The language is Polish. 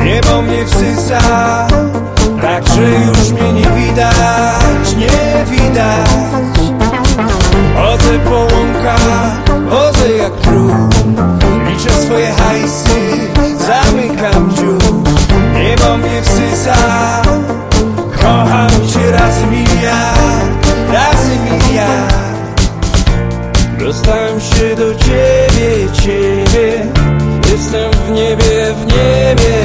Niebo mnie wsysa, tak że już mnie nie widać, nie widać. Chodzę po łąkach, chodzę jak król, liczę swoje hajsy, zamykam dziób. Niebo mnie wsysa, kocham cię razy miliard, razy miliard. Dostałem się do ciebie, ciebie, jestem w niebie, w niebie.